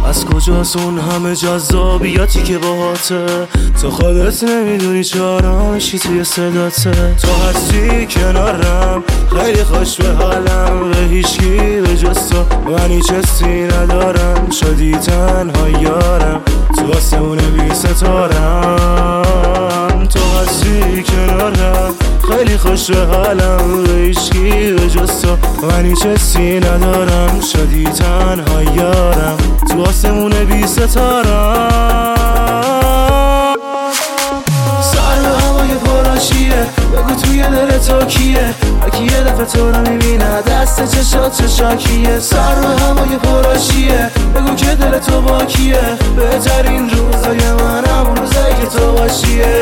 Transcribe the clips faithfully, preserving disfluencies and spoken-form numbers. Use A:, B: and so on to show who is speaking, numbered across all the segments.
A: از کجاست اون همه جذابیتی که باهاته؟ تو خودت نمیدونی چه آرامشی توی صداته. تو هستی کنارم خیلی خوش به حالم، به هیچکی به جز تو من هیچ حسی ندارم. شدی تنها یارم تو آسمون بی ستارم. تو هستی کنارم خیلی خوش به حالم، به هیچکی به جز تو من هیچ حسی ندارم. شدی تنها یارم تو آسمون بی ستارم. سر به هوای پراشیه، بگو توی دل تو کیه؟ هرکی یه دفعه تو رو میبینه دست چشات چه شاکیه. سر به هوای پراشیه، بگو که دل تو با کیه؟ بهترین روزای من همون روزایی که تو باشیه.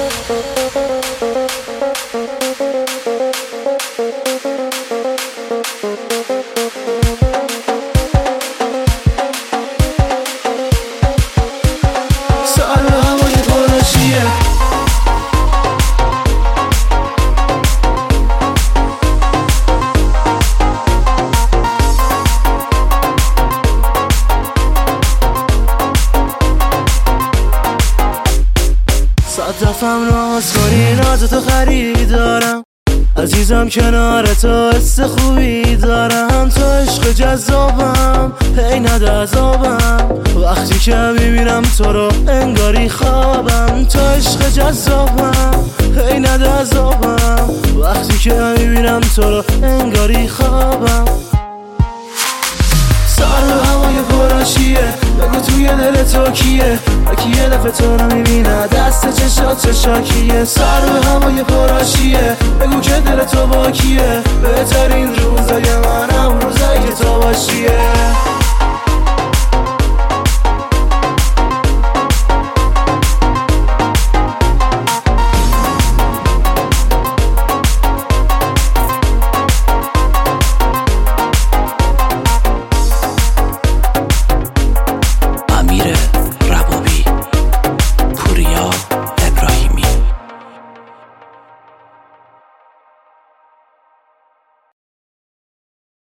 A: صد دفعم ناز کنی ناز تو خریدارم، عزیزم کنار تو حس خوبی دارم. تو عشق جذابم هی نده عذابم، وقتی که میبینم تو رو انگاری خوابم. تو عشق جذابم هی نده عذابم، وقتی که میبینم تو رو انگاری خوابم. سر به هوای پراشیه، بگو توی دل تو کیه؟ هرکی یه دفعه تو رو میبینه دست چشات چه شاکیه. سر به هوای پراشیه، بگو که دل تو با کیه؟ بهترین روزای من همون روزایی